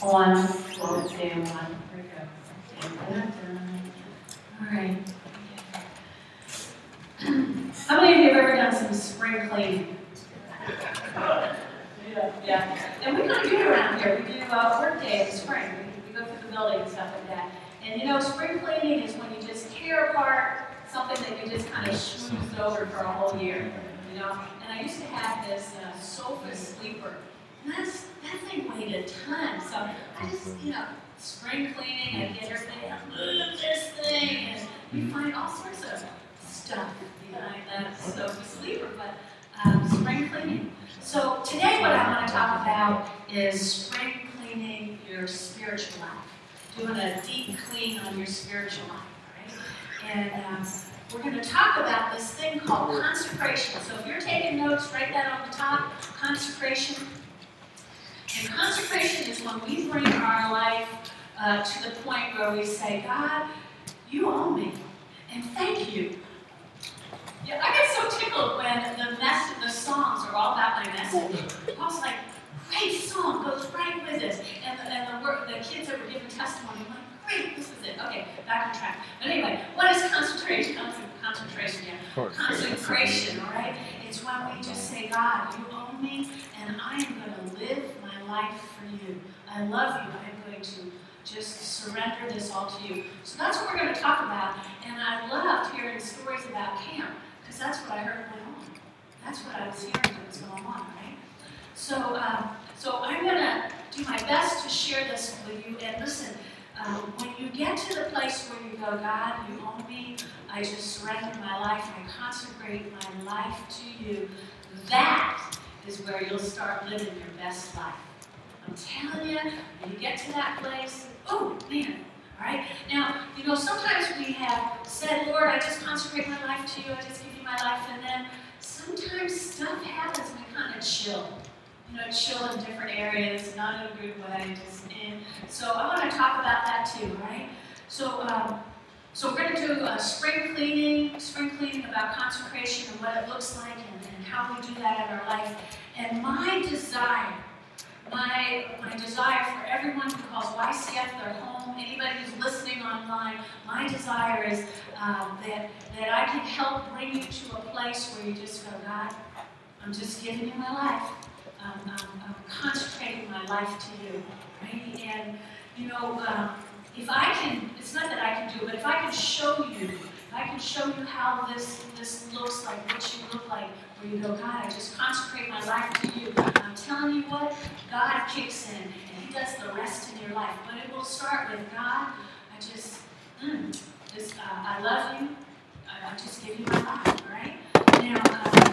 One, we'll do one. Here we go. All right. How many of you have ever done some spring cleaning? Yeah. And we kind of do it around here. We do work day in the spring. We go through the building and stuff like that. And spring cleaning is when you just tear apart something that you just kind of schmoozed over for a whole year. And I used to have this sofa sleeper. And that thing weighed a ton. So I just, spring cleaning, I get everything, I move this thing, and you find all sorts of stuff behind that sofa sleeper. But spring cleaning. So today what I want to talk about is spring cleaning your spiritual life. Doing a deep clean on your spiritual life, right? And we're going to talk about this thing called consecration. So if you're taking notes, write that on the top, consecration. And consecration is when we bring our life to the point where we say, God, you own me, and thank you. Yeah, I get so tickled when the songs are all about my message. I was like, great song, goes right with this. And the kids that were giving testimony, I'm like, great, this is it. Okay, back on track. But anyway, what is concentration? Concentration, yeah. Consecration, all right? It's when we just say, God, you own me, and I am going to live my life for you. I love you. I'm going to just surrender this all to you. So that's what we're going to talk about. And I loved hearing stories about camp, because that's what I heard went on. That's what I was hearing that was going on, right? So I'm going to do my best to share this with you. And listen, when you get to the place where you go, God, you own me, I just surrender my life, I consecrate my life to you, that is where you'll start living your best life. I'm telling you, when you get to that place, oh, man, all right? Now, sometimes we have said, Lord, I just consecrate my life to you, I just give you my life, and then sometimes stuff happens and we kind of chill. Chill in different areas, not in a good way, just in. So I want to talk about that too, right? So we're going to do spring cleaning about consecration and what it looks like and how we do that in our life. And my desire for everyone who calls YCF their home, anybody who's listening online, my desire is that I can help bring you to a place where you just go, God, I'm just giving you my life. I'm consecrating my life to you, right? And, if I can, it's not that I can do it, but if I can show you how this looks like, what you look like, where you go, God, I just consecrate my life to you. I'm telling you what, God kicks in, and He does the rest in your life. But it will start with, God, I just, I love you, I just give you my life, all right? Now,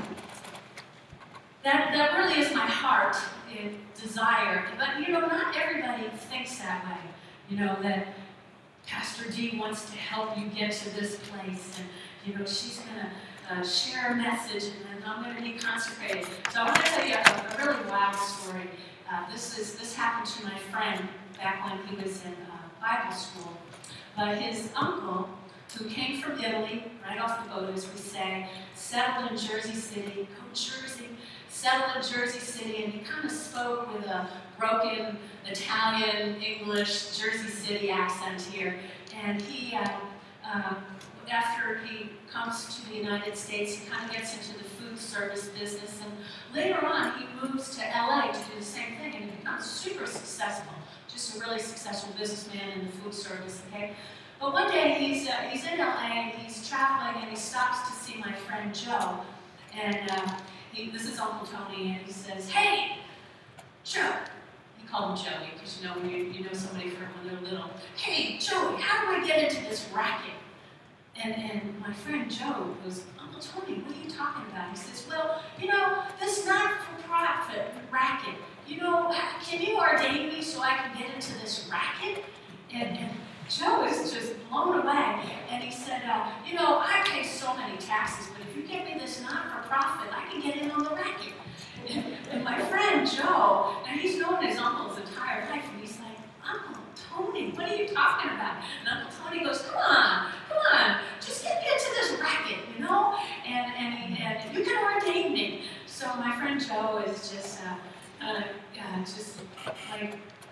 that really is my heart desire. But, not everybody thinks that way. That Pastor D wants to help you get to this place. And, she's going to share a message, and then I'm going to be consecrated. So I want to tell you a really wild story. This happened to my friend back when he was in Bible school. But his uncle, who came from Italy, right off the boat, as we say, settled in Jersey City, settled in Jersey City, and he kind of spoke with a broken Italian, English, Jersey City accent here. And he, after he comes to the United States, he kind of gets into the food service business, and later on he moves to LA to do the same thing, and he becomes super successful, just a really successful businessman in the food service, okay? But one day he's in LA, he's traveling, and he stops to see my friend Joe, and this is Uncle Tony, and he says, hey, Joe. He called him Joey, because when you know somebody from when they're little. Hey, Joey, how do I get into this racket? And my friend Joe goes, Uncle Tony, what are you talking about? He says, well, this not-for-profit racket, can you ordain me so I can get into this racket? And Joe is just blown away. And he said, I pay so many taxes, but if you give me this not-for-profit, I can get in on the racket. And my friend Joe, and he's known his uncle his entire life, and he's like, Uncle Tony, what are you talking about? And Uncle Tony goes, come on, just get to this racket, and you can ordain me. So my friend Joe is just like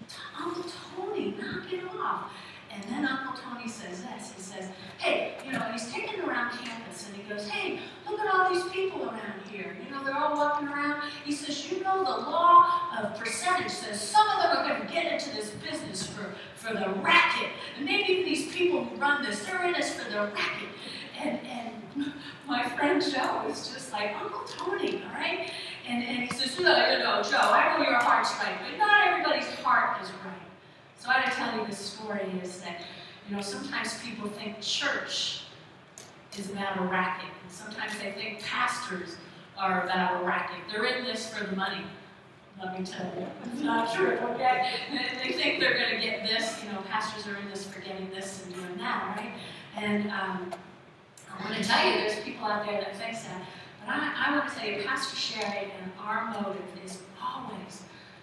Uncle Tony, knock it off. And then Uncle Tony says this. He says, hey, he's taking around campus and he goes, hey, look at all these people around here. They're all walking around. He says, the law of percentage says some of them are going to get into this business for the racket. And maybe these people who run this, they're in this for the racket. And my friend Joe is just like, Uncle Tony, all right? And he says, Joe, I know your heart's right, but not everybody's heart is right. So I got to tell you this story is that, sometimes people think church is about a racket. And sometimes they think pastors are about a racket. They're in this for the money. Let me tell you, it's not true, okay? They think they're going to get this. Pastors are in this for getting this and doing that, right? And I want to tell you, there's people out there that think that. But I want to tell you, Pastor Sherry and our motive is always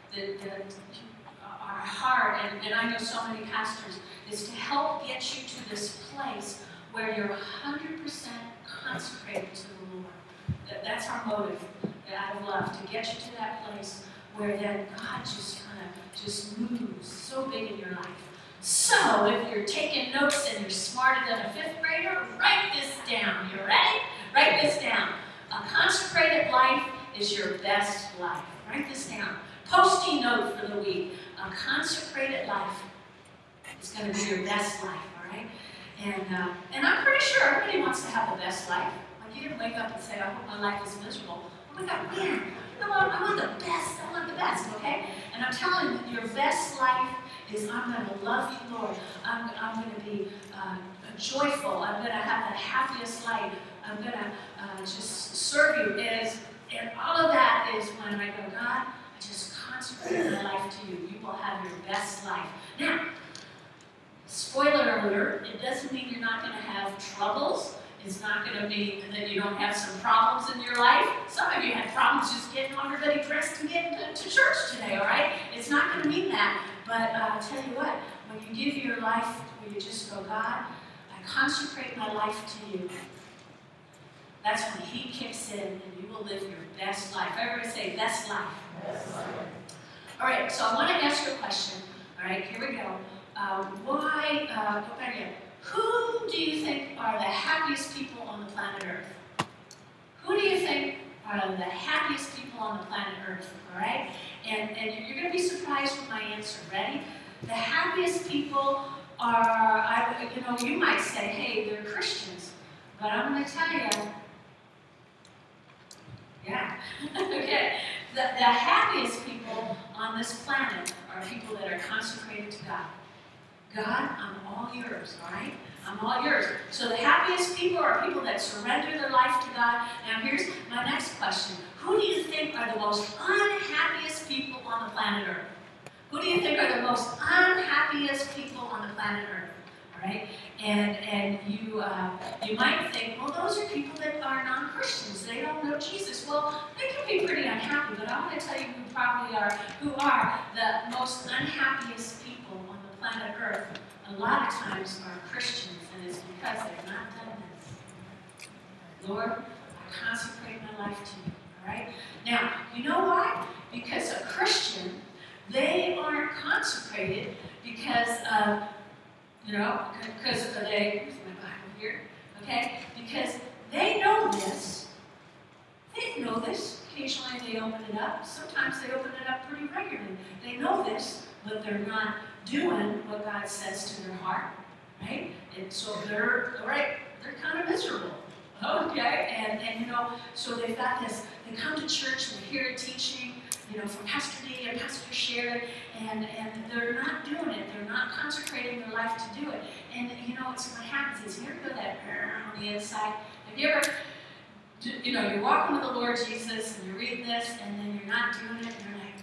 our heart, and I know so many pastors, is to help get you to this place where you're 100% consecrated to the Lord. That's our motive out of love, to get you to that place where then God just kind of just moves so big in your life. So if you're taking notes and you're smarter than a 5th grader, write this down. You ready? Write this down. A consecrated life is your best life. Write this down. Post-it note for the week. A consecrated life is going to be your best life, all right? And I'm pretty sure everybody wants to have the best life. Like you didn't wake up and say, I hope my life is miserable. Oh my God, man, I want the best. I want the best, okay? And I'm telling you, your best life is I'm going to love you, Lord. I'm going to be joyful. I'm going to have the happiest life. I'm going to just serve you. And all of that is when I go, God, I just consecrate my life to you. You will have your best life. Now, spoiler alert, it doesn't mean you're not going to have troubles. It's not going to mean that you don't have some problems in your life. Some of you had problems just getting everybody dressed and getting to church today, all right? It's not going to mean that. But I'll tell you what, when you give your life, when you just go, God, I consecrate my life to you, that's when He kicks in and you will live your best life. Everybody say, best life. Best life. All right, so I want to ask you a question. All right, here we go. Go back again. Who do you think are the happiest people on the planet Earth? Who do you think are the happiest people on the planet Earth? All right? And you're going to be surprised with my answer. Ready? The happiest people are, you might say, hey, they're Christians. But I'm going to tell you, yeah. Okay. The happiest people on this planet are people that are consecrated to God. God, I'm all yours, all right? I'm all yours. So the happiest people are people that surrender their life to God. Now here's my next question. Who do you think are the most unhappiest people on the planet Earth? Who do you think are the most unhappiest people on the planet Earth? All right? And you might think, well, those are people that are non-Christians. They don't know Jesus. Well, they can be pretty unhappy, but I want to tell you who are the most unhappiest people on the planet Earth. A lot of times are Christians, and it's because they've not done this. Lord, I consecrate my life to you. All right? Now, you know why? Because a Christian, they aren't consecrated because because they, here's my Bible here, okay? Because they know this. They know this. Occasionally they open it up. Sometimes they open it up pretty regularly. They know this, but they're not doing what God says to their heart, right? And so they're kind of miserable, okay? And so they've got this, they come to church and they hear a teaching, from Pastor D and Pastor Sherry, and they're not doing it. They're not consecrating their life to do it. And it's what happens is you ever go that on the inside. Have you ever, you're walking with the Lord Jesus and you read this and then you're not doing it and you're like,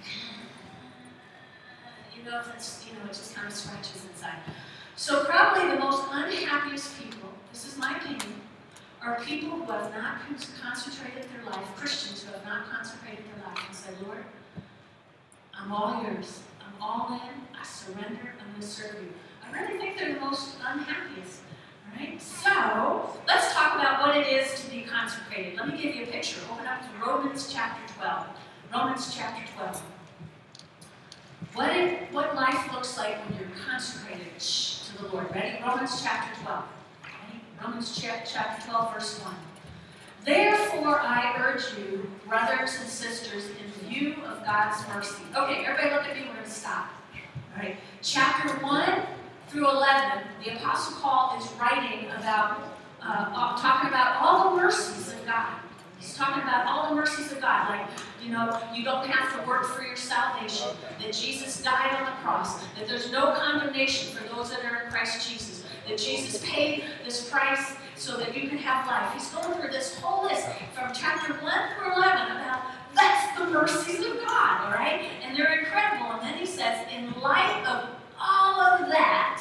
it just kind of scratches inside. So probably the most unhappiest people, this is my opinion, are people who have not consecrated their life, Christians who have not consecrated their life and say, Lord, I'm all yours. I'm all in. I surrender. I'm going to serve you. I really think they're the most unhappiest. All right? So, let's talk about what it is to be consecrated. Let me give you a picture. Open up to Romans chapter 12. Romans chapter 12. what life looks like when you're consecrated to the Lord. Ready? Romans chapter 12. Ready? Romans chapter 12, verse 1. Therefore, I urge you, brothers and sisters, in view of God's mercy. Okay, everybody look at me. We're going to stop. All right. Chapter 1 through 11, the Apostle Paul is writing about, talking about all the mercies of God. He's talking about all the mercies of God. Like, you don't have to work for your salvation. That Jesus died on the cross. That there's no condemnation for those that are in Christ Jesus. That Jesus paid this price so that you can have life. He's going through this whole list from chapter 1 through 11 about that's the mercies of God, all right? And they're incredible. And then he says, in light of all of that,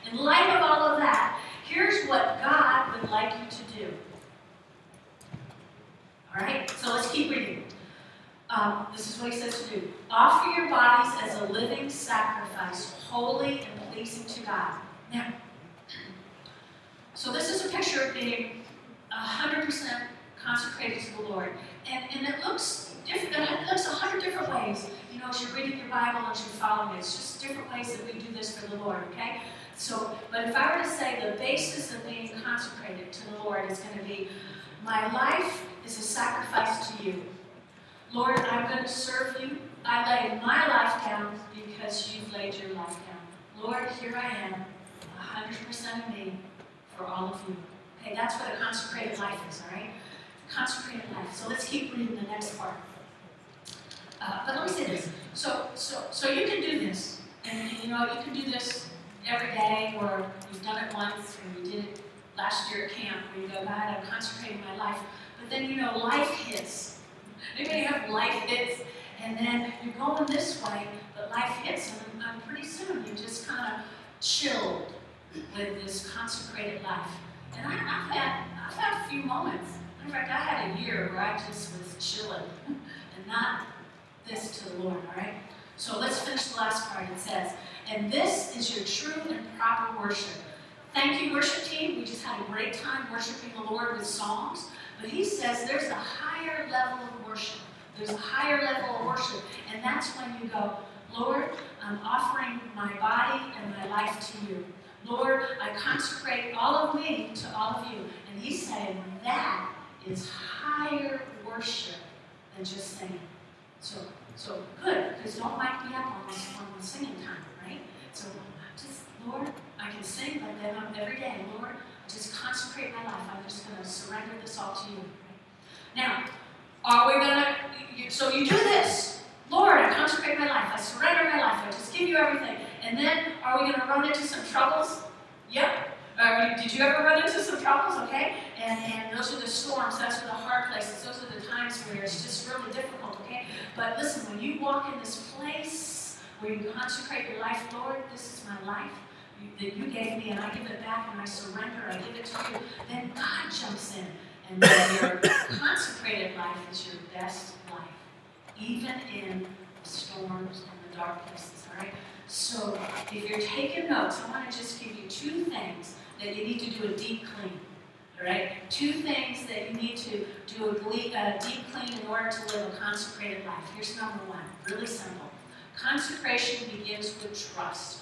here's what God would like you to do. All right? So let's keep reading. This is what he says to do. Offer your bodies as a living sacrifice, holy and pleasing to God. Now, so this is a picture of being 100% consecrated to the Lord. And it looks different. It looks 100 different ways. As you're reading your Bible, as you're following it, it's just different ways that we do this for the Lord, okay? So, but if I were to say the basis of being consecrated to the Lord is going to be, my life is a sacrifice to you. Lord, I'm going to serve you. I lay my life down because you've laid your life down. Lord, here I am, 100% of me for all of you. Okay, that's what a consecrated life is, all right? Consecrated life. So let's keep reading the next part. But let me say this. So you can do this, and you can do this every day, or you've done it once, or you did it last year at camp, where you go, God, I'm consecrating my life. But then life hits. Anybody have life hits, and then you're going this way, but life hits, and pretty soon you just kind of chilled with this consecrated life. And I've had a few moments. In fact, I had a year where I just was chilling and not this to the Lord, all right? So let's finish the last part. It says, and this is your true and proper worship. Thank you, worship team. We just had a great time worshiping the Lord with songs. But he says there's a higher level of worship. There's a higher level of worship. And that's when you go, Lord, I'm offering my body and my life to you. Lord, I consecrate all of me to all of you. And he's saying that is higher worship than just singing. So good, because don't mic me up on the singing time, right? So just, Lord, I can sing, but then every day, Lord, I just consecrate my life. I'm just going to surrender this all to you. Right? Now, are we going to, so you do this. Lord, I consecrate my life. I surrender my life. I just give you everything. And then, are we going to run into some troubles? Yep. Did you ever run into some troubles? Okay. And those are the storms. That's the hard places. Those are the times where it's just really difficult. Okay. But listen, when you walk in this place where you consecrate your life, Lord, this is my life that you gave me, and I give it back, and I surrender. I give it to you. Then God jumps in, and then your consecrated life is your best life, even in the storms and the dark places. All right. So if you're taking notes, I want to just give you 2 things that you need to do a deep clean. All right? 2 things that you need to do a deep clean in order to live a consecrated life. Here's number 1, really simple. Consecration begins with trust.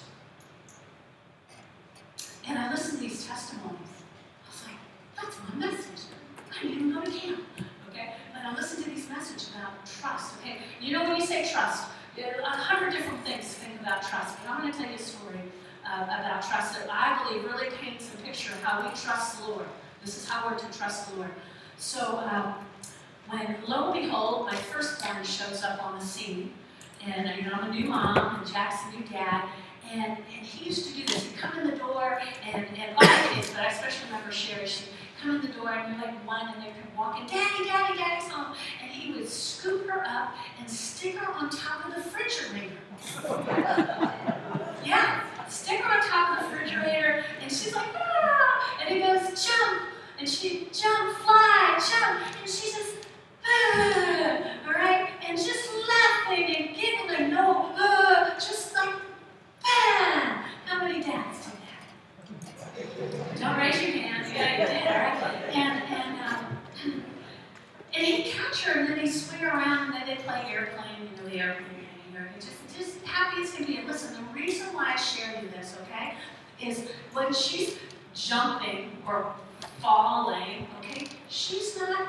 And I listened to these testimonies. I was like, that's my message. I didn't even go to camp. Okay? But I listened to these messages about trust. Okay? When you say trust, there are 100 different things to think about trust, but I'm going to tell you a story about trust that I believe really paints a picture of how we trust the Lord. This is how we're to trust the Lord. So when, lo and behold, my firstborn shows up on the scene, and I'm a new mom, and Jack's a new dad, and he used to do this. He'd come in the door, and all the kids, but I especially remember Sherry, she'd come in the door, and you're like 1, and they're walking, Daddy, Daddy's home. And he would scoop her up and stick her on top of the refrigerator. Yeah, stick her on top of the refrigerator, and she's like, ah! And he goes, jump! And she, jump, fly, jump! And she says, ah! All right? And just laughing and giggling, just like, ah! How many dads do that? Don't raise your hand. Yeah, you did, all right? And he'd catch her, and then he'd swing her around, and then they'd play airplane, the airplane game. here. He's just happy as can be. And listen, the reason why I share you this, okay, is when she's jumping or falling, okay, she's not,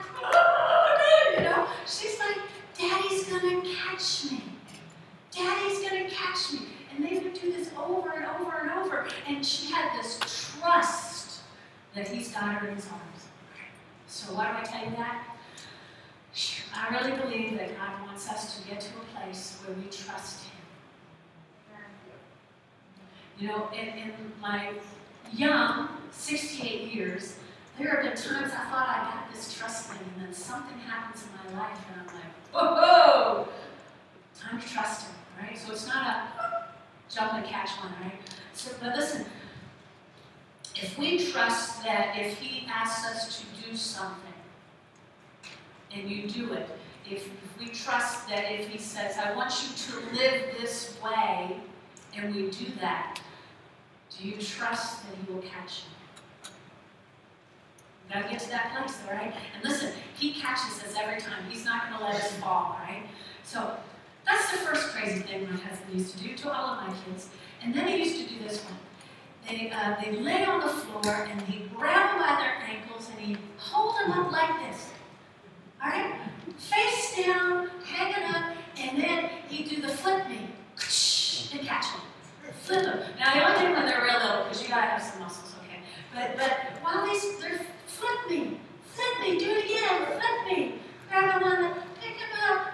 she's like, Daddy's gonna catch me. Daddy's gonna catch me. And they would do this over and over and over. And she had this trust that he's got her in his arms. So why do I tell you that? I really believe that God wants us to get to a place where we trust him. In my young 68 years, there have been times I thought I got this trust thing, and then something happens in my life, and I'm like, whoa, time to trust him, right? So it's not a jump and catch one, right? So, but listen, if we trust that if he asks us to do something, and you do it, if we trust that if he says, I want you to live this way, and we do that, do you trust that he will catch you? You gotta get to that place, all right? And listen, he catches us every time. He's not gonna let us fall, right? So that's the first crazy thing my husband used to do to all of my kids. And then he used to do this one. They lay on the floor, and he'd grab them by their ankles, and he'd hold them up like this. All right? Face down, hanging up, and then he'd do the flip me and catch them. Flip them. Now, the only thing when they're real little, because you gotta have some muscles, okay? But while they're flip me, do it again, flip me. Grab them on the, pick them up,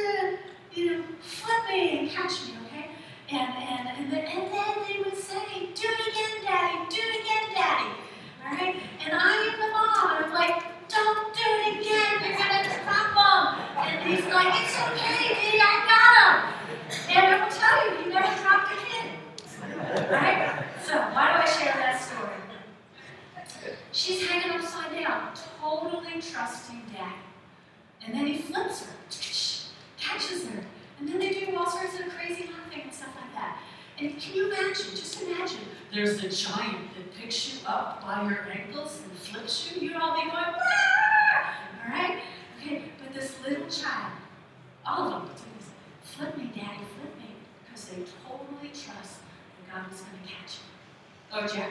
flip me and catch me, okay? And then they would say, do it again, Daddy, do it again, Daddy. All right? And I am the mom, and I'm like, don't do it again, you're gonna drop them. And he's like, it's okay, Dee, I got him. And I will tell you, he never dropped a kid. Right? So, why do I share that story? She's hanging upside down, totally trusting Daddy. And then he flips her, catches her. And then they do all sorts of crazy laughing and stuff like that. And can you imagine, just imagine, there's a giant that picks you up by your ankles and flips you. You'd all be going, ah! All right? Okay, but this little child, all of them do this, flip me, Daddy, flip me, because they totally trust that God is going to catch you. Oh, Jack.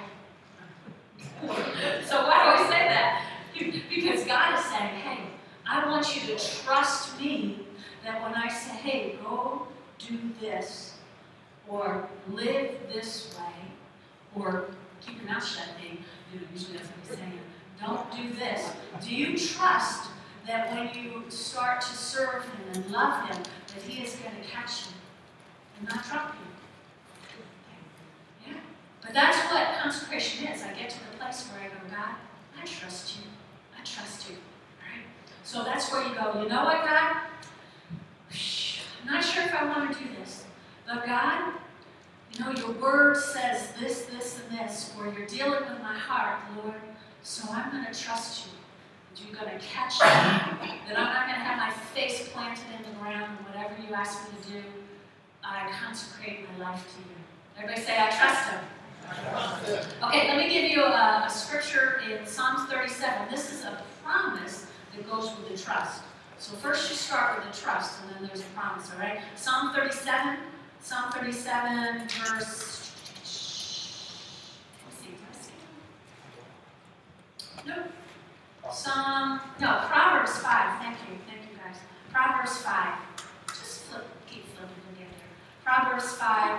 So why do I say that? Because God is saying, hey, I want you to trust me that when I say, hey, go do this, or live this way, or keep your mouth shut, Dave. Usually that's what he's saying. Don't do this. Do you trust that when you start to serve him and love him, that he is going to catch you and not drop you? Yeah. But that's what consecration is. I get to the place where I go, God, I trust you. I trust you. Right? So that's where you go, you know what, God? I'm not sure if I want to do this. But God, your word says this, this, and this, or you're dealing with my heart, Lord, so I'm going to trust you. That you're going to catch me, that I'm not going to have my face planted in the ground, and whatever you ask me to do, I consecrate my life to you. Everybody say, I trust him. Okay, let me give you a scripture in Psalms 37. This is a promise that goes with the trust. So first you start with the trust, and then there's a promise, all right? Psalm 37, verse... Let's see, did I skip it? Nope. Proverbs 5. Thank you guys. Proverbs 5. Just keep flipping and get there. Proverbs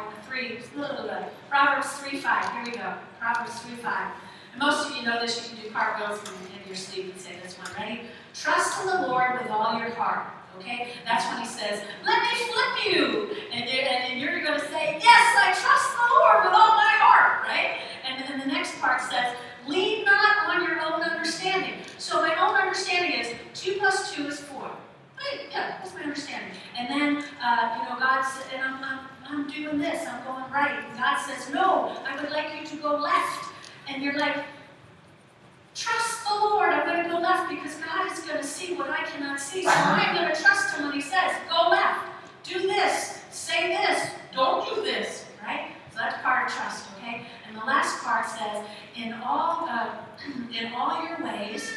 3:5. Here we go. Proverbs 3:5. And most of you know this. You can do cartwheels in your sleep and say this one. Ready? Trust in the Lord with all your heart. Okay? That's when he says, let me flip you. And you're going to say, yes, I trust the Lord with all my heart. Right? And then the next part says, lean not on your own understanding. So my own understanding is 2 + 2 is 4. Right? Yeah, that's my understanding. And then, God said, and I'm doing this, I'm going right. And God says, no, I would like you to go left. And you're like, trust the Lord, I'm going to go left because God is going to see what I cannot see. So I'm going to trust him when he says, go left, do this, say this, don't do this, right? So that's part of trust, okay? And the last part says, in all your ways,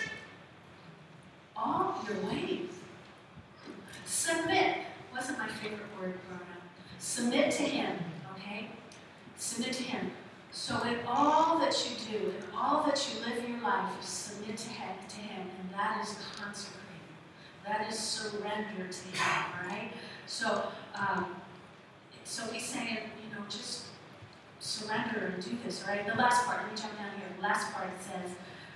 submit. Wasn't my favorite word growing up. Submit to Him, okay? Submit to Him. So in all that you do, in all that you live your life, submit to Him, and that is consecrating. That is surrender to Him, all right? So, so He's saying, just surrender and do this, all right? The last part, let me jump down here. The last part, it says,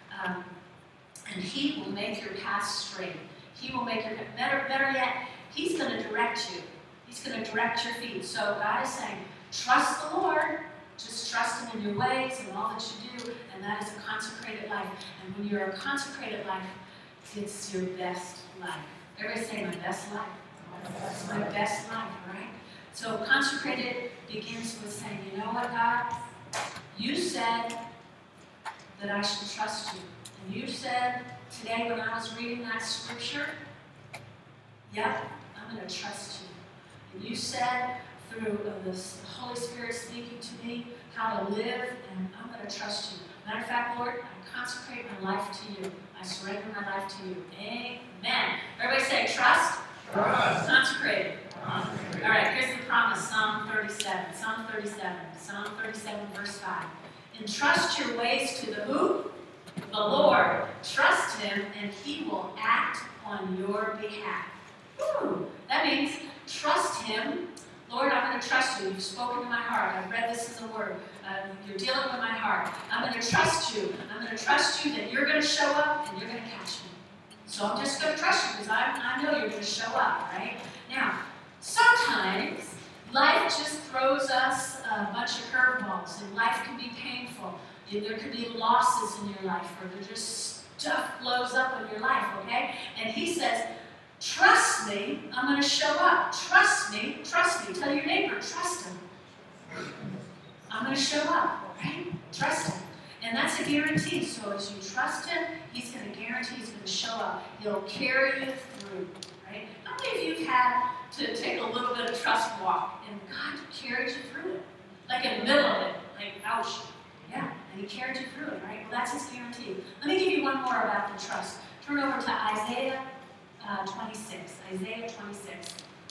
and He will make your path straight. He will make your, better yet, He's going to direct you. He's going to direct your feet. So God is saying, trust the Lord. Just trust Him in your ways and all that you do, and that is a consecrated life. And when you're a consecrated life, it's your best life. Everybody say, my best life. It's my best life, right? So consecrated begins with saying, you know what, God? You said that I should trust you. And you said today when I was reading that scripture, yep, I'm going to trust you. And you said through the Holy Spirit speaking to me how to live, and I'm going to trust you. Matter of fact, Lord, I consecrate my life to you. I surrender my life to you. Amen. Everybody say, trust. Trust. Consecrated. Consecrated. All right, here's the promise, Psalm 37. Psalm 37, verse 5. Entrust your ways to the who? The Lord. Trust Him, and He will act on your behalf. Woo. That means trust Him. Lord, I'm going to trust you. You've spoken to my heart. I've read this in the Word. You're dealing with my heart. I'm going to trust you. I'm going to trust you that you're going to show up and you're going to catch me. So I'm just going to trust you because I know you're going to show up, right? Now, sometimes life just throws us a bunch of curveballs, and life can be painful. There could be losses in your life, or there's just stuff blows up in your life, okay? And He says, trust me, I'm going to show up. Trust me, trust me. Tell your neighbor, trust Him. I'm going to show up, right? Trust Him. And that's a guarantee. So as you trust Him, He's going to guarantee He's going to show up. He'll carry you through, right? How many of you have had to take a little bit of trust walk, and God carried you through it? Like in the middle of it, like, ouch. Yeah, and He carried you through it, right? Well, that's His guarantee. Let me give you one more about the trust. Turn over to Isaiah 26. Isaiah 26.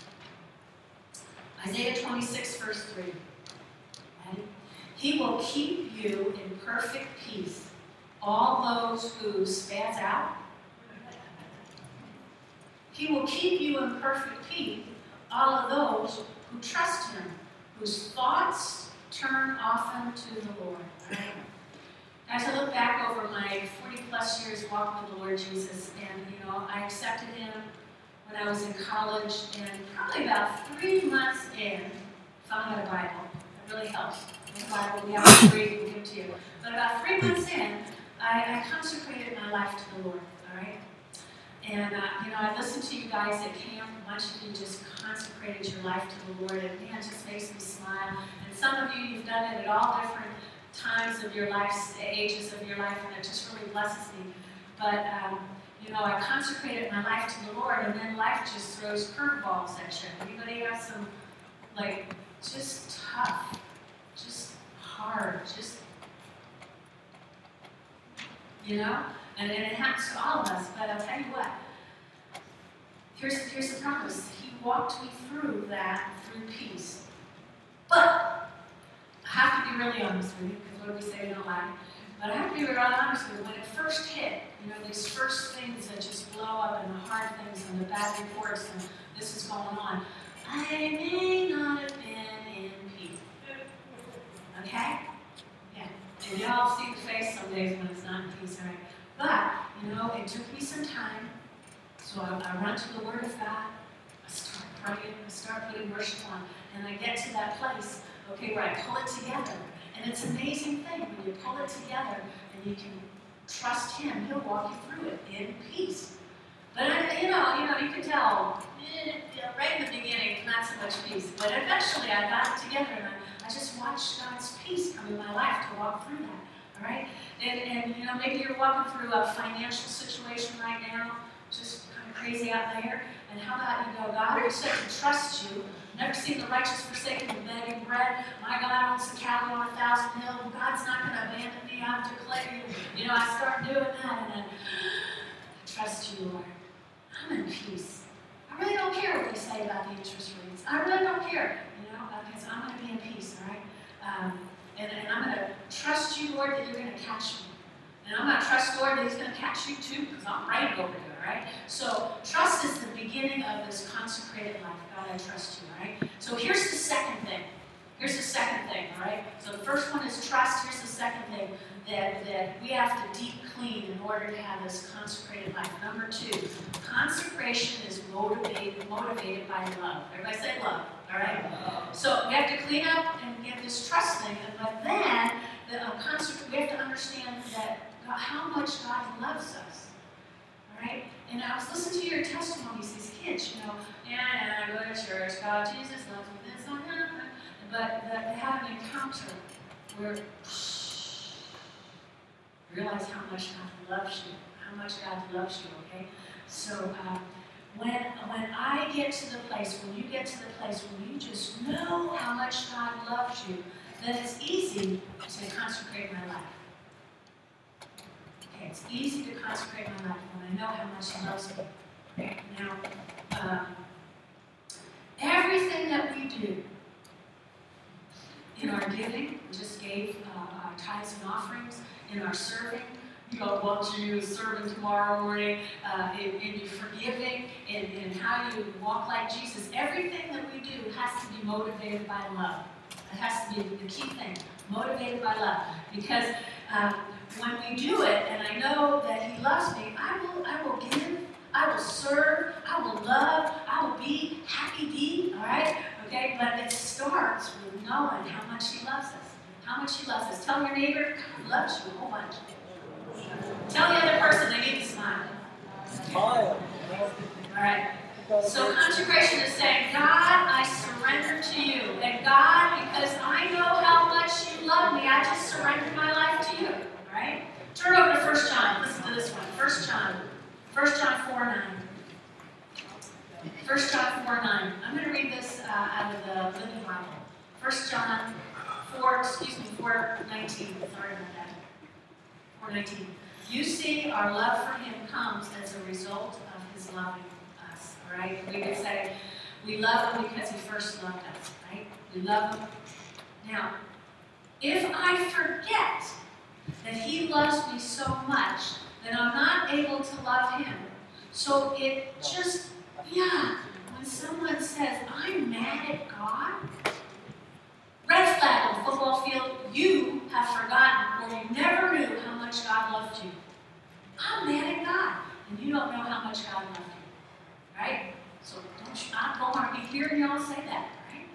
Isaiah 26, verse 3. Ready? He will keep you in perfect peace, all those who spaz out. He will keep you in perfect peace, all of those who trust Him, whose thoughts turn often to the Lord. Right? As I look back over my 40-plus years walking with the Lord Jesus, and I accepted Him when I was in college, and probably about 3 months in, found out a Bible. It really helps. The Bible, we have to read and give it to you. But about 3 months in, I consecrated my life to the Lord. All right. And I listened to you guys at camp. A bunch of you just consecrated your life to the Lord, and man, it just makes me smile. And some of you, you've done it at all different times of your life, ages of your life, and it just really blesses me. But I consecrated my life to the Lord, and then life just throws curveballs at you. Anybody have some, just tough, just hard, just, and it happens to all of us. But I'll tell you what, here's the promise. He walked me through that through peace. But I have to be really honest with you, because what do we say, we don't lie. But I have to be really honest with you. When it first hit, these first things that just blow up, and the hard things and the bad reports, and this is going on, I may not have been in peace. Okay? Yeah. And y'all see the face some days when it's not in peace, right? But, it took me some time. So I run to the Word of God. I start praying. I start putting worship on. And I get to that place, where I pull it together. And it's an amazing thing when you pull it together and you can trust Him. He'll walk you through it in peace. But you can tell right in the beginning, not so much peace. But eventually, I got it together, and I just watched God's peace come in my life to walk through that. All right, and maybe you're walking through a financial situation right now, just kind of crazy out there. And how about God? You said to trust you. Never seen the righteous forsaken and begging bread. My God owns the cattle on 1,000 hills. God's not going to abandon me. I'm declaring you. I start doing that, and then I trust you, Lord. I'm in peace. I really don't care what they say. say about the interest rates. I really don't care, because I'm going to be in peace, all right? And I'm going to trust you, Lord, that you're going to catch me. And I'm going to trust, Lord, that he's going to catch you too, because I'm right over here, all right? So trust is the beginning of this consecrated life. God, I trust you, all right? So here's the second thing. All right? So the first one is trust. Here's the second thing, that we have to deep clean in order to have this consecrated life. Number 2, consecration is motivated by love. Everybody say love, all right? So we have to clean up and get this trust thing, but then we have to understand that how much God loves us, all right? And I was listening to your testimonies, these kids, I go to church, God, Jesus loves me, this, but they have an encounter where realize how much God loves you, okay? So when I get to the place, when you get to the place when you just know how much God loves you, then it's easy to consecrate my life. Okay, it's easy to consecrate my life when I know how much He loves me. Okay? Now, everything that we do in our giving, we just gave our tithes and offerings, in our serving, God wants you serving tomorrow morning, in your forgiving, in how you walk like Jesus. Everything that we do has to be motivated by love. It has to be the key thing, motivated by love. Because when we do it, and I know that He loves me, I will give, I will serve, I will love, I will be happy bee, all right? Okay, but it starts with knowing how much He loves us. How much He loves us. Tell your neighbor, God loves you a whole bunch. Tell the other person they need to smile. Smile. All right. So consecration is saying, God, I surrender to you. And God, because I know how much you love me, I just surrender my life to you. All right? Turn over to 1 John. Listen to this one. 1 John 4:9. 1 John 4:9. I'm going to read this out of the Living Bible. 1 John 4:19. Sorry about that. 4:19. You see, our love for Him comes as a result of His loving us. All right? We could say we love Him because He first loved us. Right? We love Him. Now, if I forget that He loves me so much, then I'm not able to love Him. So it just, when someone says, I'm mad at God, red flag on the football field, you have forgotten or you never knew how much God loved you. I'm mad at God, and you don't know how much God loved you. Right? So I don't want to be hearing y'all say that.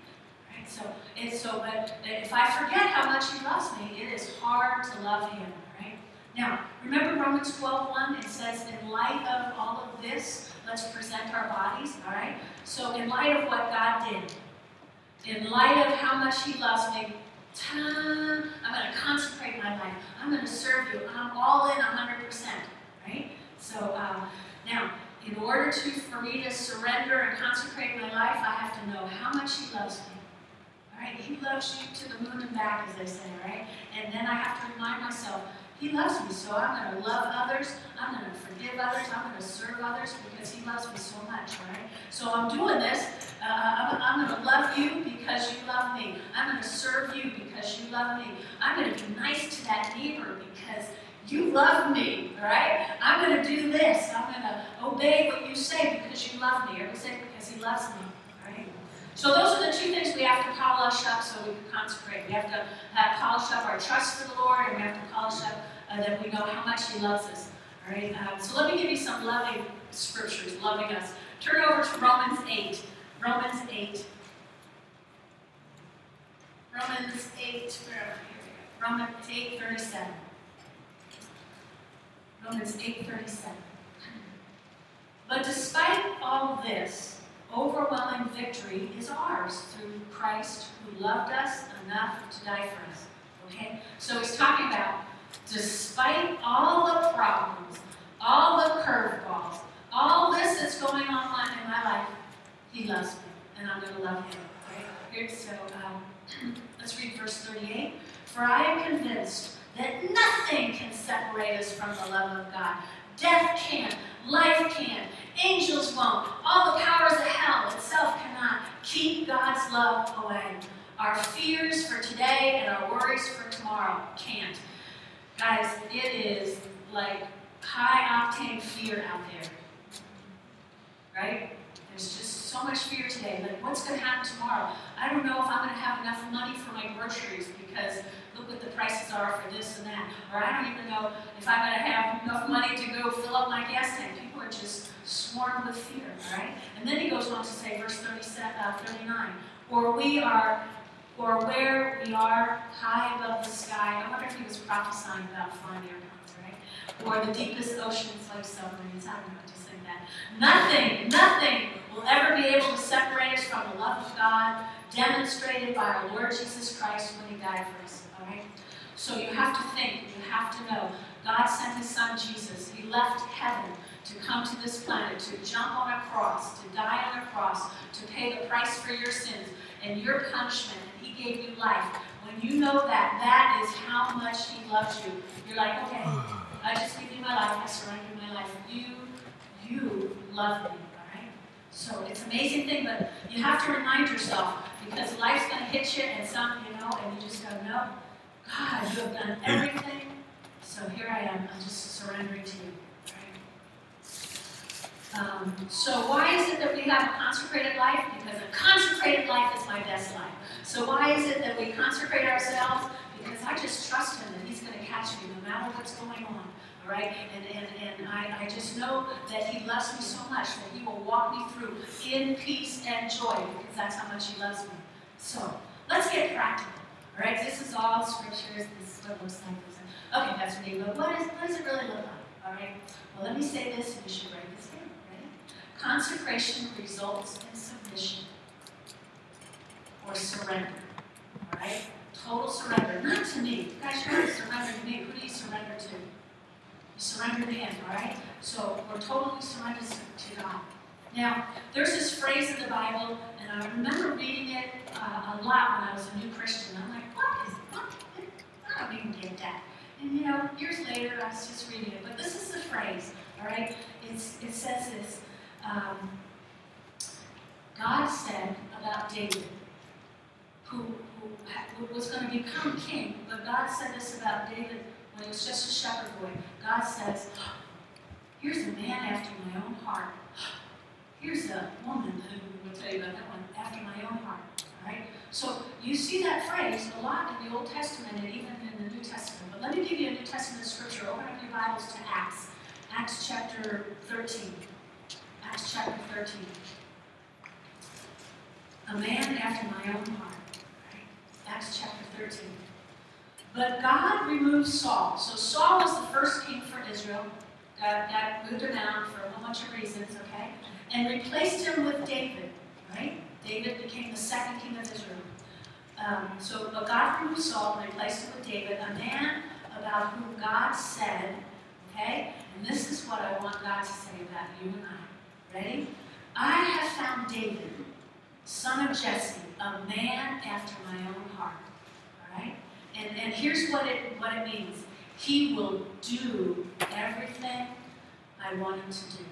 Right? But if I forget how much He loves me, it is hard to love Him. Right? Now, remember Romans 12:1? It says, in light of all of this, let's present our bodies. All right? So in light of what God did, in light of how much He loves me, I'm going to consecrate my life. I'm going to serve you. I'm all in 100%. Right? So now, in order for me to surrender and consecrate my life, I have to know how much He loves me. All right? He loves you to the moon and back, as they say. Right? And then I have to remind myself, He loves me, so I'm going to love others. I'm going to forgive others. I'm going to serve others because He loves me so much. Right? So I'm doing this. I'm going to love you because you love me. I'm going to serve you because you love me. I'm going to be nice to that neighbor because you love me, all right? I'm going to do this. I'm going to obey what you say because you love me, or we say because He loves me, all right? So those are the two things we have to polish up so we can consecrate. We have to polish up our trust for the Lord, and we have to polish up that we know how much He loves us, all right? So let me give you some loving scriptures, loving us. Turn over to Romans 8. Romans 8. Romans 8, where am I? Romans 8:37. Romans 8:37. But despite all this, overwhelming victory is ours through Christ who loved us enough to die for us. Okay? So he's talking about despite all the problems, all the curveballs, all this that's going on in my life, He loves me, and I'm going to love Him. Right? So let's read verse 38. For I am convinced that nothing can separate us from the love of God. Death can't, life can't, angels won't, all the powers of hell itself love away. Our fears for today and our worries for tomorrow can't. Guys, it is like high-octane fear out there, right? There's just so much fear today. Like, what's going to happen tomorrow? I don't know if I'm going to have enough money for my groceries because look what the prices are for this and that. Or I don't even know if I'm going to have enough money to go fill up my gas tank. People are just swarmed with fear, all right? And then he goes on to say, verse 39, or where we are high above the sky. I wonder if he was prophesying about flying airplanes, right? Or the deepest oceans like submarines. I don't know, just think that. Nothing will ever be able to separate us from the love of God demonstrated by our Lord Jesus Christ when he died for us, all right? So you have to think, you have to know, God sent his son Jesus. He left heaven to come to this planet, to jump on a cross, to die on a cross, to pay the price for your sins and your punishment, and he gave you life. When you know that, that is how much he loves you. You're like, okay, I just give you my life, I surrender my life. You love me, all right? So it's an amazing thing, but you have to remind yourself, because life's going to hit you, and and you just go, no, God, you have done everything, so here I am, I'm just surrendering to you. So why is it that we have a consecrated life? Because a consecrated life is my best life. So why is it that we consecrate ourselves? Because I just trust him that he's going to catch me no matter what's going on. All right? And I just know that he loves me so much that he will walk me through in peace and joy, because that's how much he loves me. So let's get practical. All right? This is all scriptures. This is what it looks like. Okay, that's me. But what does it really look like? All right? Well, let me say this, and you should write this down. Consecration results in submission or surrender, all right? Total surrender, not to me. You guys are going to surrender to me. Who do you surrender to? You surrender to him, all right? So we're totally surrendered to God. Now, there's this phrase in the Bible, and I remember reading it a lot when I was a new Christian. I'm like, what? I don't even get that. And years later, I was just reading it. But this is the phrase, all right? It says this. God said about David, who was going to become king, but God said this about David when he was just a shepherd boy. God says, here's a man after my own heart. Here's a woman who, we'll tell you about that one, after my own heart. All right? So you see that phrase a lot in the Old Testament and even in the New Testament. But let me give you a New Testament scripture. Open up your Bibles to Acts. Acts chapter 13. Acts chapter 13. A man after my own heart. Right? Acts chapter 13. But God removed Saul. So Saul was the first king for Israel. God moved him out for a whole bunch of reasons, okay? And replaced him with David, right? David became the second king of Israel. But God removed Saul and replaced him with David, a man about whom God said, okay? And this is what I want God to say about you and I. Ready? I have found David, son of Jesse, a man after my own heart. All right? And here's what it means. He will do everything I want him to do.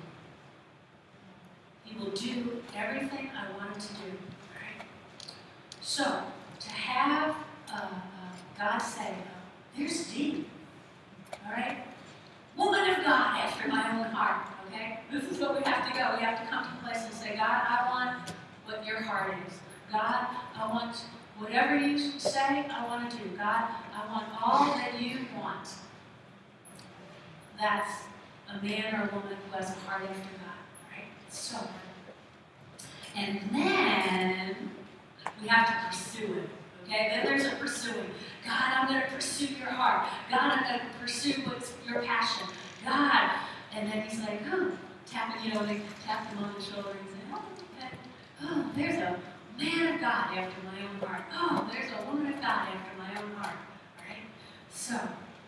He will do everything I want him to do. All right? So, to have God say, here's David. All right? Woman of God after my own heart. Okay? This is what we have to go. We have to come to a place and say, God, I want what your heart is. God, I want whatever you say, I want to do. God, I want all that you want. That's a man or a woman who has a heart after God. Right? So, and then we have to pursue it. Okay? Then there's a pursuing. God, I'm going to pursue your heart. God, I'm going to pursue what's your passion. God. And then he's like, they tap him on the shoulder and say, okay. Oh, there's a man of God after my own heart. Oh, there's a woman of God after my own heart. All right? So,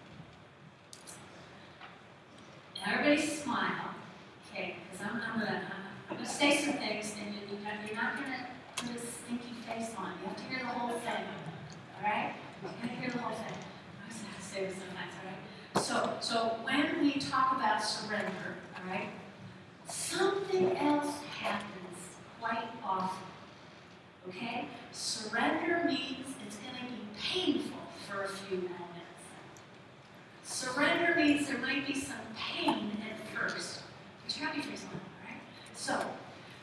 everybody smile. Okay, because I'm going to say some things, and you're not going to put a stinky face on. You have to hear the whole thing. All right? You have to hear the whole thing. I just have to say this sometimes, all right? So when we talk about surrender, all right, something else happens quite often. Okay?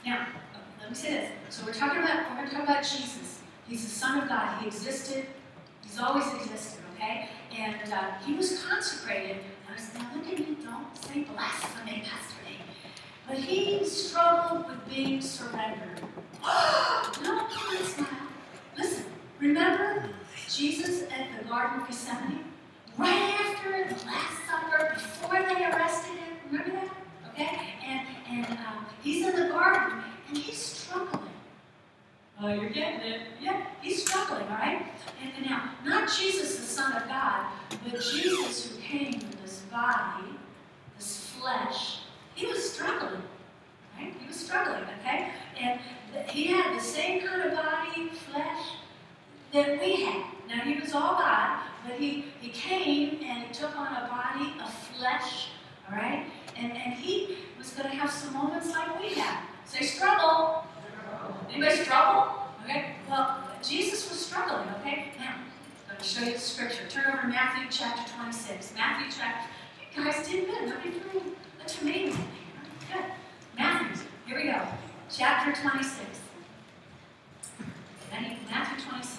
Now, let me say this. So we're going to talk about Jesus. He's the Son of God. He existed. He's always existed, okay? And he was consecrated. Now look at me, don't say blasphemy, Pastor Nate. But he struggled with being surrendered. No, come on, smile. Listen, remember Jesus at the Garden of Gethsemane? Right after the Last Supper, before they arrested him. Remember that? Okay? And he's in the garden, and he's struggling. Oh, you're getting it. Yeah, he's struggling, all right? And now, not Jesus, the Son of God, but Jesus who came in this body, this flesh, he was struggling, right? He was struggling, okay? And he had the same kind of body, flesh, that we had. Now, he was all God, but he came and he took on a body of flesh, all right? And he was going to have some moments like we have. Say, struggle. Anybody struggle? Okay. Well, Jesus was struggling, okay? Now, I'm going to show you the scripture. Turn over to Matthew chapter 26. Matthew chapter... You guys did good. Nobody threw a tomato in here. Good. Matthew, here we go. Chapter 26. Matthew 26.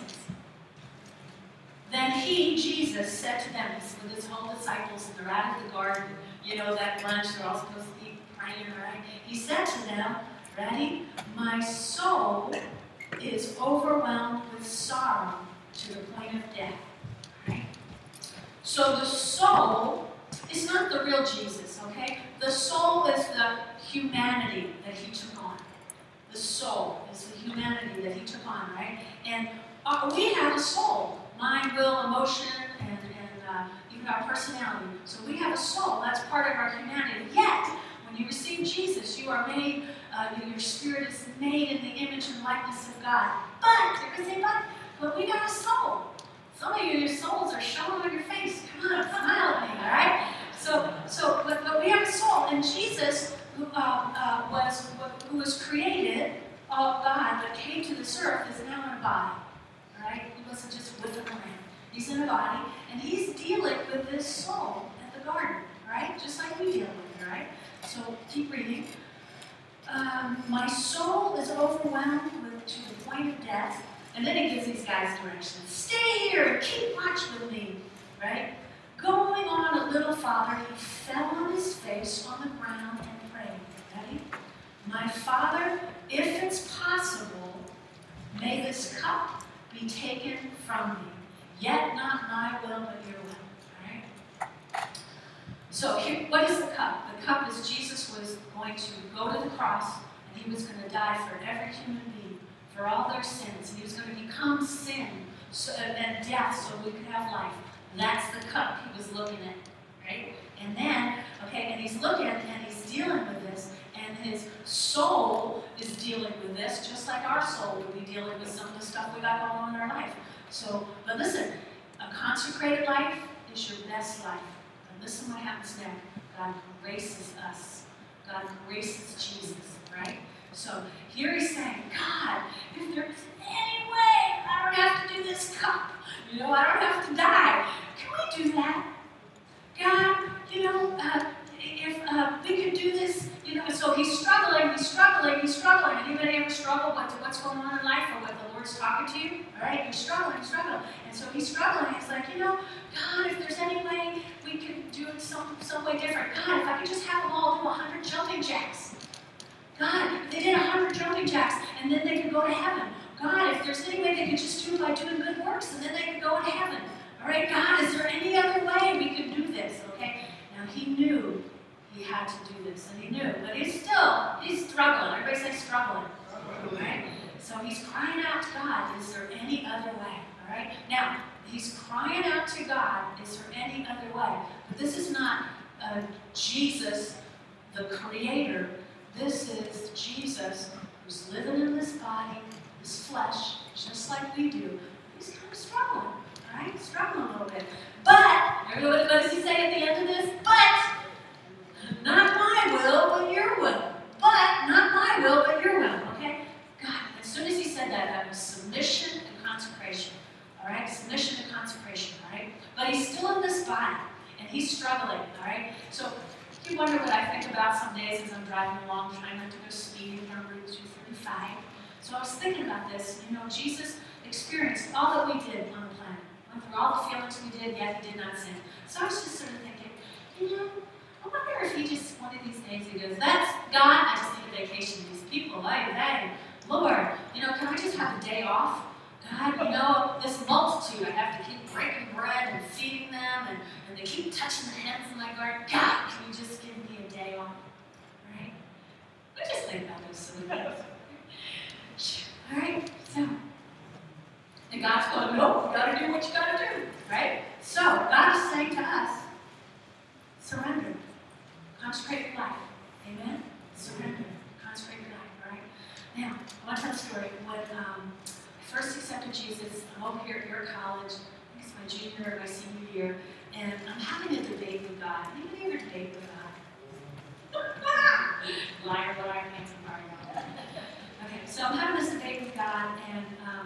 Then he, Jesus, said to them, with his whole disciples, and they're out of the garden, you know, that lunch, they're all supposed to be praying, right? He said to them, ready? My soul is overwhelmed with sorrow to the point of death. Right? So the soul is not the real Jesus, okay? The soul is the humanity that he took on. The soul is the humanity that he took on, right? And we have a soul. Mind, will, emotion, and even our personality. So we have a soul. That's part of our humanity. Yet, when you receive Jesus, you are made, your spirit is made in the image and likeness of God. But, everybody say but we got a soul. Some of you, your souls are showing on your face. Come on, smile at me, all right? But we have a soul. And Jesus, who was created of God, but came to this earth, is now in a body. All right? He wasn't just with a man. He's in a body, and he's dealing with this soul at the garden, all right? Just like we deal with it, all right? So keep reading. My soul is overwhelmed to the point of death. And then he gives these guys directions. Stay here and keep watch with me, right? Going on a little farther, he fell on his face on the ground and prayed. Ready? My Father, if it's possible, may this cup be taken from me. Yet not my will, but your will. All right? So here, what is the cup? The cup is Jesus was going to go to the cross, and he was going to die for every human being, for all their sins. And he was going to become sin and death so we could have life. That's the cup he was looking at, right? And then, okay, and he's looking and he's dealing with this, and his soul is dealing with this, just like our soul would be dealing with some of the stuff we got going on in our life. So, but listen, a consecrated life is your best life. And listen what happens now. God graces us. God graces Jesus, right? So here he's saying, God, if there's any way I don't have to do this cup, I don't have to die, can we do that? God, if we could do this, so he's struggling. Anybody ever struggle with what's going on in life or what the Lord's talking to you? All right, you're struggling. And so he's struggling. He's like, God, if there's any way we could do it some way different. God, if I could just have them all do 100 jumping jacks. God, if they did 100 jumping jacks, and then they could go to heaven. God, if there's any way they could just do it by doing good works, and then they could go to heaven. All right, God, is there any other way we could do this? Okay, now he knew he had to do this, and he knew, but he's struggling. Everybody say struggling. All right, so he's crying out to God, is there any other way? All right, now, he's crying out to God, is there any other way? But this is not Jesus, the creator. This is Jesus who's living in this body, this flesh, just like we do. He's kind of struggling, all right? Struggling a little bit. But, what does he say at the end of this? But, not my will, but your will. But, not my will, but your will, okay? God, as soon as he said that, that was submission and consecration, all right? Submission and consecration, all right? But he's still in this body, and he's struggling, all right? So, you wonder what I think about some days as I'm driving along, trying not to go speeding on Route 2 crucified. So I was thinking about this. Jesus experienced all that we did on the planet. Went through all the feelings we did, yet he did not sin. So I was just sort of thinking, I wonder if he just, one of these days, he goes, that's God, I just need a vacation with these people. Hey, Lord, can I just have a day off? God, this multitude, I have to keep breaking bread and feeding them, and they keep touching the hands in my garden. God, can you just give me a day off? Right? We just think about those silly things. All right, so, and God's going, nope, you got to do what you got to do, right? So, God is saying to us, surrender. Consecrate your life. Amen? Surrender. Consecrate your life, all right? Now, I want to tell a story. When I first accepted Jesus, I'm over here at your college. I think it's my junior or my senior year, and I'm having a debate with God. Anybody ever debate with God? Liar, handsome, liar. Okay, so I'm having this debate with God, and,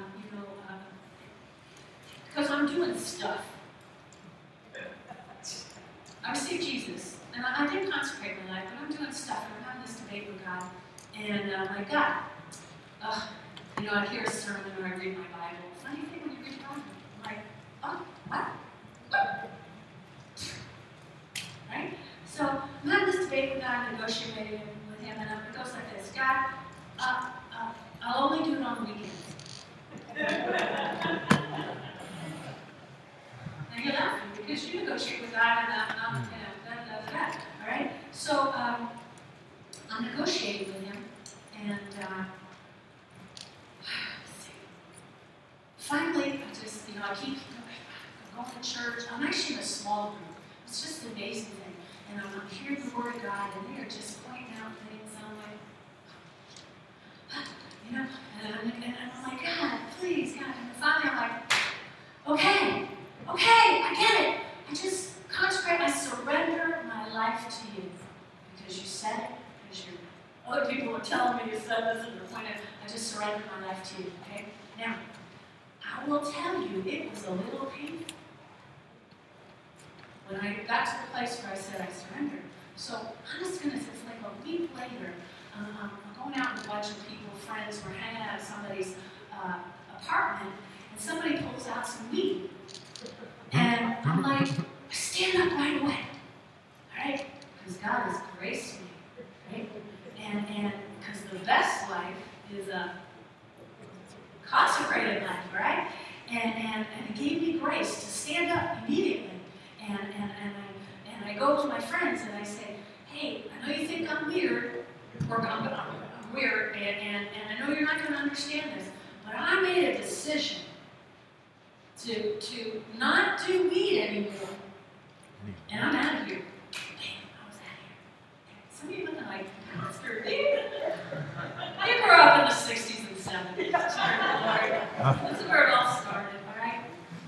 because I'm doing stuff. I received Jesus, and I did consecrate my life, but I'm doing stuff, and I'm having this debate with God. And I'm like, God, I hear a sermon or I read my Bible. Funny thing when you read your Bible, I'm like, oh, what? Right? So I'm having this debate with God, negotiating with him, and it goes like this. God, I'll only do it on the weekends. Now you're laughing because you negotiate with God and all right? So I'm negotiating with him, and finally, I keep going to church. I'm actually in a small group. It's just an amazing thing. And I'm hearing the Word of God, and they're just pointing out things, and I'm like, and I'm like, God, please, God. And finally I'm like, okay, I get it. I just consecrate, I surrender my life to you. Because you said it, because other people are telling me you said this, and they're pointing, I just surrender my life to you, okay? Now, I will tell you, it was a little painful. When I got to the place where I said I surrendered. So, honest goodness, it's like a week later, I'm going out with a bunch of people, friends, we're hanging out at somebody's apartment, and somebody pulls out some weed. And I'm like, stand up right away, right? Because God has graced me, right? And because the best life is a consecrated life, right? And He gave me grace to stand up immediately. And I go to my friends and I say, hey, I know you think I'm weird, or I'm weird, and I know you're not going to understand this, but I made a decision to not do weed anymore. And I'm out of here. Damn, I was out of here. Some of you looking like, that's pretty. I grew up in the 60s and 70s. That's where it all started, all right?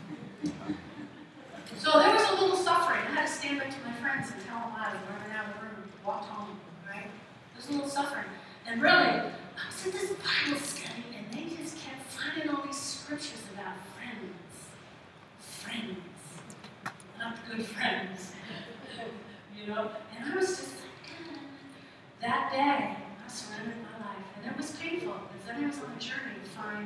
So there was a little suffering. I had to stand up to my friends and tell them I was running out of the room and walked home, right? There was a little suffering. And really, I was in this Bible study, and they just kept finding all these scriptures about friends. Friends. Not good friends. And I was just like, God. That day, I surrendered my life. And it was painful, because then I was on a journey to find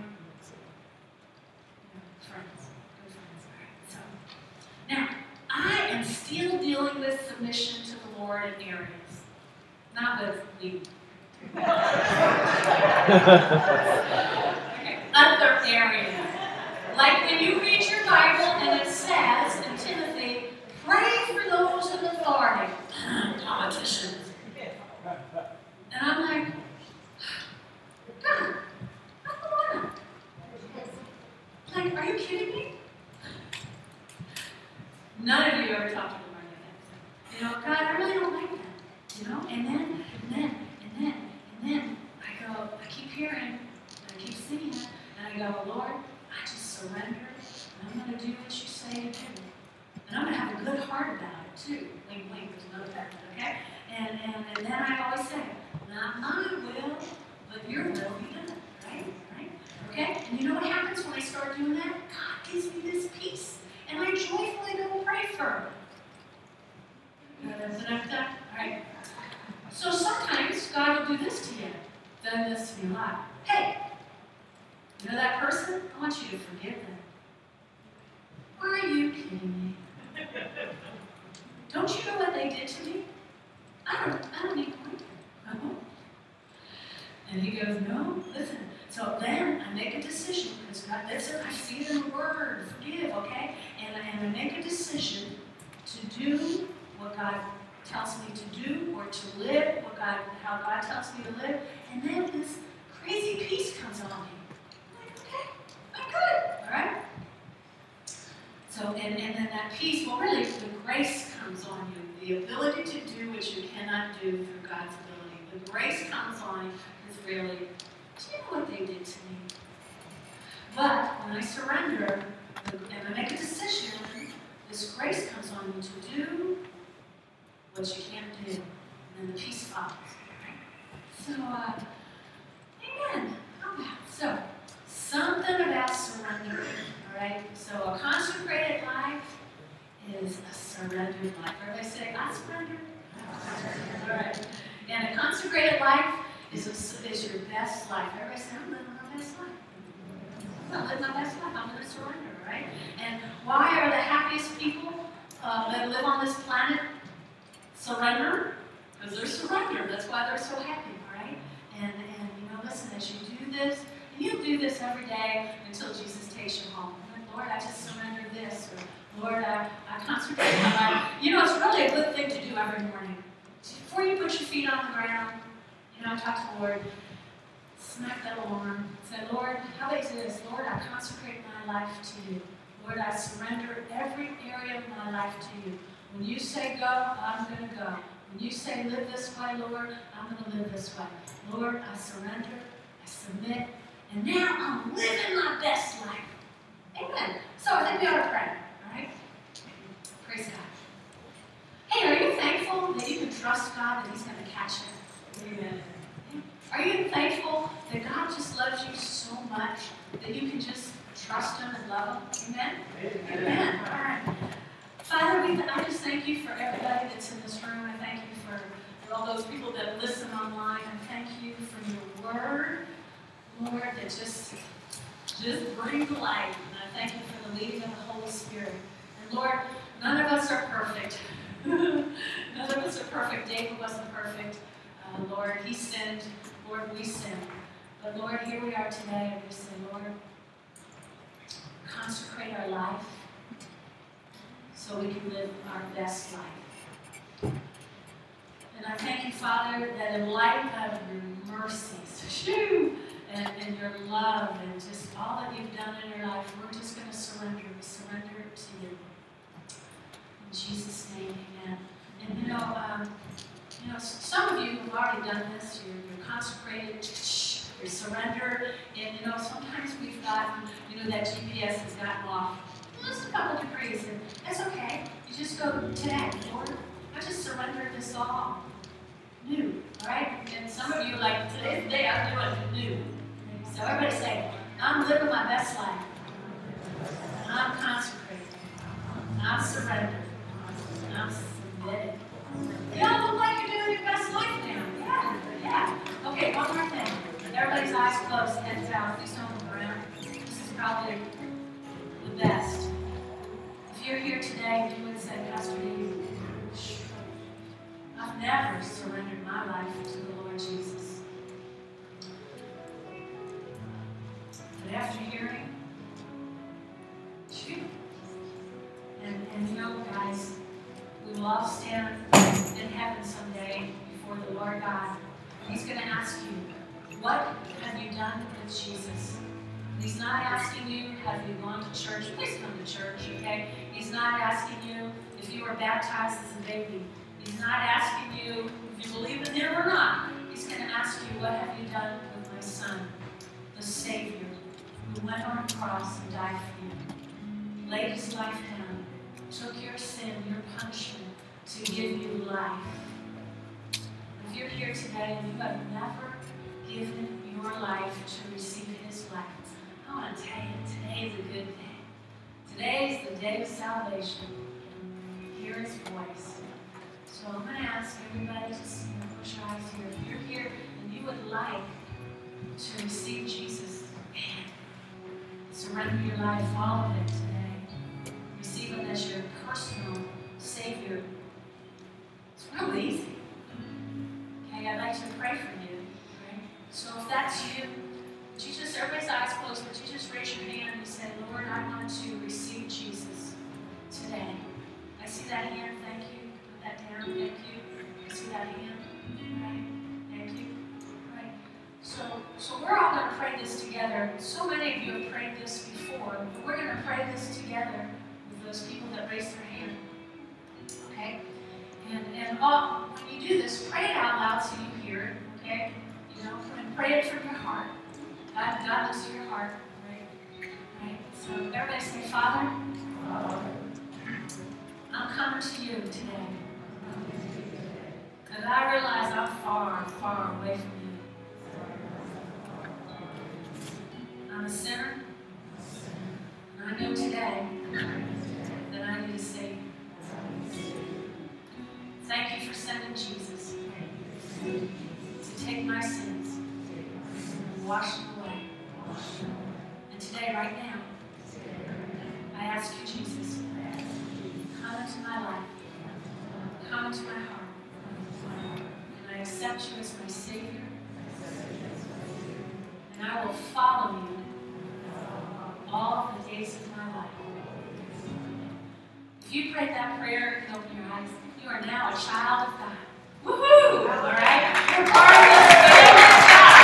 friends. Good friends. All right. So, now, I am still dealing with submission to the Lord in areas. Not with you. Okay. Other areas. Like when you read your Bible and it says in Timothy, pray for those in authority. Politicians. And I'm like, God, I don't want to. Like, are you kidding me? None of you ever talked to the Lord like that. God, I really don't like that. And then I keep hearing, and I keep singing it, and I go, Lord, I just surrender, and I'm going to do what you say to do. And I'm going to have a good heart about it, too. Wink, wink, there's another part, okay? And then I always say, not my will, but your will be done, right? Okay? And you know what happens when I start doing that? God gives me this peace, and I joyfully go pray for her. That's enough time? All right. So sometimes God will do this to you. Then this to me a lot. Hey, you know that person? I want you to forgive them. Are you kidding me? Don't you know what they did to me? I don't need to forgive them. And he goes, no, listen. So then I make a decision, because God, that's it, I see it in the Word, forgive, okay? And I make a decision to do what God tells me to do, or to live how God tells me to live. And then this crazy peace comes on me. I'm like, okay, I'm good, all right? So, and then that peace, well, really, the grace comes on you. The ability to do what you cannot do through God's ability. The grace comes on you is really, do you know what they did to me? But when I surrender, and I make a decision, this grace comes on you to do what you can't do. And then the peace follows. So, amen. So, something about surrender. All right? So, a consecrated life is a surrendered life. Everybody say, I surrender. All right. And a consecrated life is your best life. Everybody say, I'm living my best life. I'm living my best life. I'm going to surrender, right? And why are the happiest people that live on this planet surrender? Because they're surrendered. That's why they're so happy, right? And you know, listen, as you do this, and you do this every day until Jesus takes you home. Like, Lord, I just surrender this, or Lord, I consecrate my life. You know, it's really a good thing to do every morning. Before you put your feet on the ground, you know, talk to the Lord, smack that alarm, say, Lord, how about this? Lord, I consecrate my life to you. Lord, I surrender every area of my life to you. When you say go, I'm going to go. When you say live this way, Lord, I'm going to live this way. Lord, I surrender, I submit, and now I'm living my best life. Amen. So I think we ought to pray, all right? Praise God. Hey, are you thankful that you can trust God that He's going to catch you? Amen. Are you thankful that God just loves you so much that you can just trust Him and love Him? Amen? Amen. All right. Father, I just thank you for everybody that's in this room. I thank you for all those people that listen online. I thank you for your word, Lord, that just brings life. And I thank you for the leading of the Holy Spirit. And Lord, none of us are perfect. None of us are perfect. David wasn't perfect. Lord, he sinned. Lord, we sinned. But Lord, here we are today, and we say, Lord, consecrate our life so we can live our best life. And I thank you, Father, that in light of your mercies, and your love, and just all that you've done in your life, we're just going to surrender. We surrender it to you. In Jesus' name, amen. And you know, some of you have already done this. You're consecrated, you're surrendered, and you know, sometimes we've gotten, you know, that GPS has gotten off just a couple degrees, and that's okay. You just go today, Lord, I just surrendered this all new, all right? And some of you are like, today's the day I'm doing it new. So everybody say, I'm living my best life. I'm consecrated. I'm surrendered. I'm submitted. Y'all look like you're doing your best life now. Yeah. Okay, one more thing. Everybody's eyes closed, heads out. Please don't look around. This is probably the best. If you're here today, you would say, Pastor Dave, I've never surrendered my life to the Lord Jesus. But after hearing, and you know, guys, we will all stand in heaven someday before the Lord God. He's going to ask you, what have you done with Jesus? He's not asking you, have you gone to church? Please come to church, okay? He's not asking you if you were baptized as a baby. He's not asking you if you believe in Him or not. He's going to ask you, what have you done with my Son, the Savior, who went on a cross and died for you, laid His life down, took your sin, your punishment, to give you life. If you're here today and you have never given your life to receive His life, I want to tell you, today is a good day. Today is the day of salvation. Hear His voice. So I'm going to ask everybody to close your eyes here. If you're here and you would like to receive Jesus, man, surrender your life, all of it today. Receive Him as your personal Savior. It's real easy. Okay, I'd like to pray for you. Right? So if that's you, everybody's eyes closed, but you just raise your hand and say, Lord, I want to receive Jesus today. I see that hand, thank you. Put that down, thank you. I see that hand, right? Thank you. Right. So we're all going to pray this together. So many of you have prayed this before, but we're going to pray this together with those people that raised their hand. Okay? And when you do this, pray it out loud so you hear it, okay? You know, and pray it from your heart. God looks to your heart, right? So everybody say, Father, I'm coming to you today. Because I realize I'm far, far away from you. I'm a sinner. And I know today that I need a Savior. Thank you for sending Jesus to take my sins and wash them away. And today, right now, I ask you, Jesus, come into my life, come into my heart, and I accept you as my Savior, and I will follow you all the days of my life. If you prayed that prayer, you can open your eyes. You are now a child of God. Woohoo! All right? You're part of this family of God.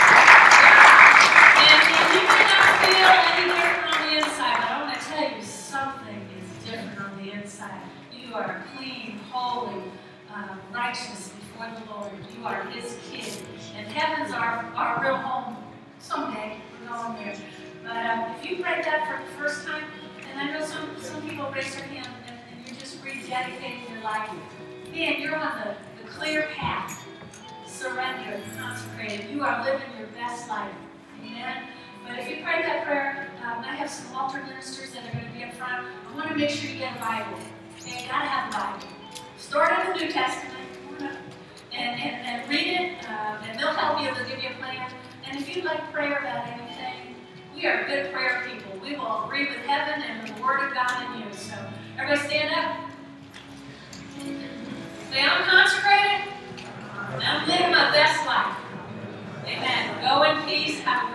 And you may not feel any different on the inside, but I want to tell you something is different on the inside. You are clean, holy, righteous before the Lord. You are His kid. And heaven's our real home. Someday we're going there. But if you prayed that for the first time, and I know some people raise their hand and you're just rededicating your life. Man, you're on the clear path. Surrendered, consecrated. You are living your best life. Amen? But if you prayed that prayer, I have some altar ministers that are going to be up front. I want to make sure you get a Bible. Okay, you got to have a Bible. Start in the New Testament and read it, and they'll help you. They'll give you a plan. And if you'd like prayer about anything, we are good prayer people. We will agree with heaven and the Word of God in you. So, everybody stand up. Say, I'm consecrated. I'm living my best life. Amen. Go in peace. Have a